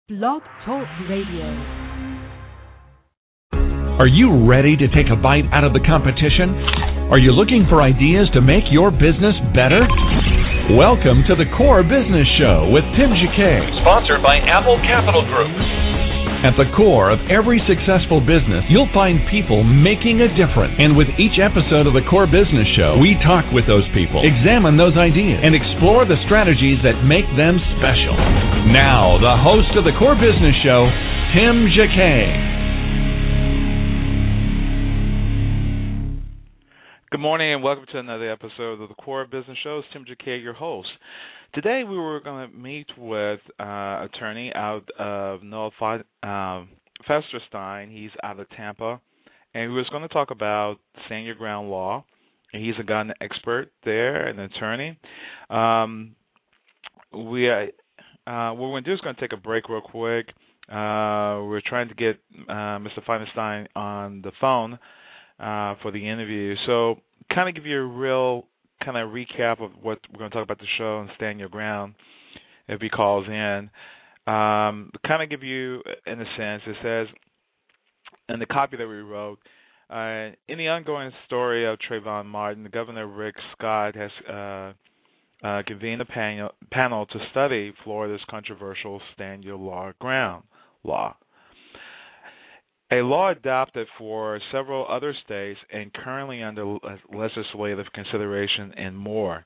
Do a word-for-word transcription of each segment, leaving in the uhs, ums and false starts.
Blog Talk Radio. Are you ready to take a bite out of the competition? Are you looking for ideas to make your business better? Welcome to the Core Business Show with Tim Jacquet, sponsored by Apple Capital Group. At the core of every successful business, you'll find people making a difference. And with each episode of the Core Business Show, we talk with those people, examine those ideas, and explore the strategies that make them special. Now, the host of the Core Business Show, Tim Jacquet. Good morning and welcome to another episode of the Core Business Show. It's Tim Jacquet, your host. Today we were going to meet with uh, attorney out of Noah uh, Festerstein. He's out of Tampa, and we was going to talk about stand your ground law. And he's a gun expert there, an attorney. Um, we uh, what we're going to do is going to take a break real quick. Uh, we're trying to get uh, Mister Feinstein on the phone uh, for the interview. So, kind of give you a real kind of recap of what we're going to talk about the show and stand your ground if he calls in. Um, kind of give you, in a sense, it says in the copy that we wrote, uh, in the ongoing story of Trayvon Martin, Governor Rick Scott has uh, uh, convened a panel, panel to study Florida's controversial stand your law ground law. A law adopted for several other states and currently under legislative consideration and more.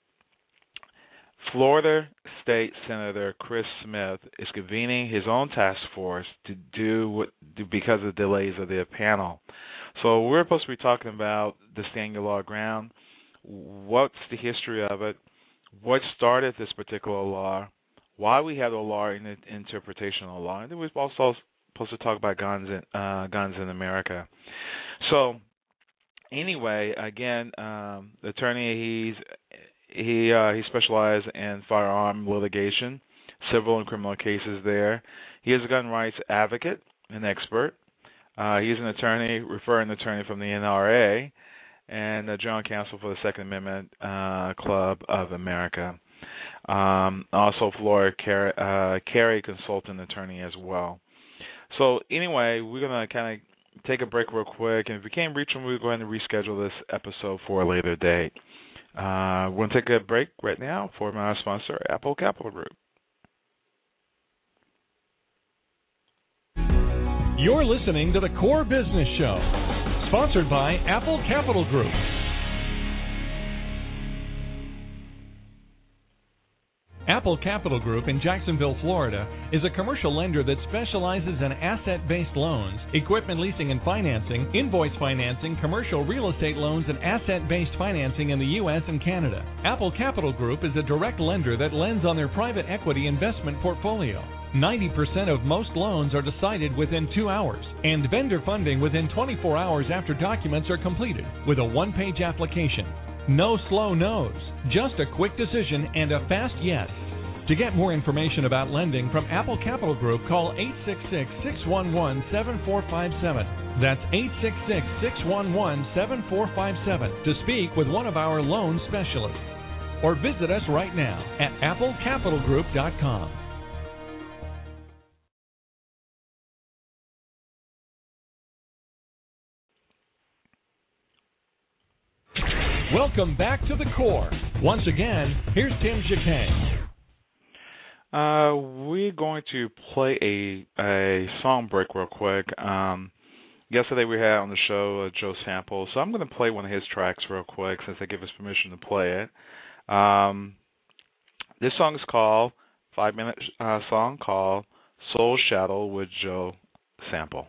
Florida State Senator Chris Smith is convening his own task force to do what do because of delays of the panel. So we're supposed to be talking about the stand your law ground. What's the history of it? What started this particular law? Why we have a law in the interpretation of the law? And then we've also supposed to talk about guns in, uh, guns in America. So, anyway, again, um, the attorney, he's he uh, he specializes in firearm litigation, civil and criminal cases there. He is a gun rights advocate, an expert. Uh, he's an attorney, referring attorney from the N R A, and a general counsel for the Second Amendment uh, Club of America. Um, also, Florida Carey, uh, Carey consultant attorney as well. So anyway, we're going to kind of take a break real quick, and if we can't reach them, we're going to reschedule this episode for a later date. Uh, we're going to take a break right now for my sponsor, Apple Capital Group. You're listening to the Core Business Show, sponsored by Apple Capital Group. Apple Capital Group in Jacksonville, Florida, is a commercial lender that specializes in asset-based loans, equipment leasing and financing, invoice financing, commercial real estate loans, and asset-based financing in the U S and Canada. Apple Capital Group is a direct lender that lends on their private equity investment portfolio. ninety percent of most loans are decided within two hours, and vendor funding within twenty-four hours after documents are completed, with a one-page application. No slow no's, just a quick decision and a fast yes. To get more information about lending from Apple Capital Group, call eight six six, six one one, seven four five seven. That's eight six six, six one one, seven four five seven to speak with one of our loan specialists. Or visit us right now at apple capital group dot com. Welcome back to the Core. Once again, here's Tim Jacquet. Uh, we're going to play a a song break real quick. Um, yesterday we had on the show uh, Joe Sample, so I'm going to play one of his tracks real quick since they give us permission to play it. Um, this song is called, five-minute uh, song called Soul Shadow with Joe Sample.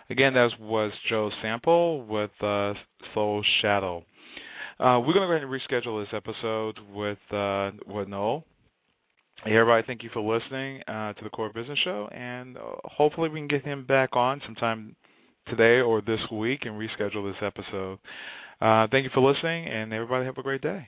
Again, that was Joe Sample with uh, Soul Shadow. Uh, we're going to go ahead and reschedule this episode with uh, with Noel. Hey, everybody, thank you for listening uh, to the Core Business Show, and uh, hopefully we can get him back on sometime today or this week and reschedule this episode. Uh, thank you for listening, and everybody have a great day.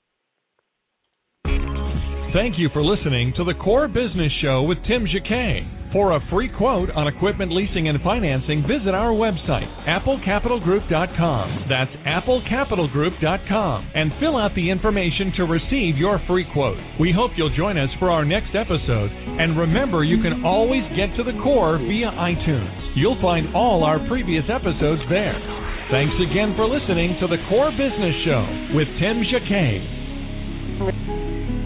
Thank you for listening to the Core Business Show with Tim Jacquet. For a free quote on equipment leasing and financing, visit our website, apple capital group dot com. That's apple capital group dot com. And fill out the information to receive your free quote. We hope you'll join us for our next episode. And remember, you can always get to the Core via iTunes. You'll find all our previous episodes there. Thanks again for listening to the Core Business Show with Tim Jacquet.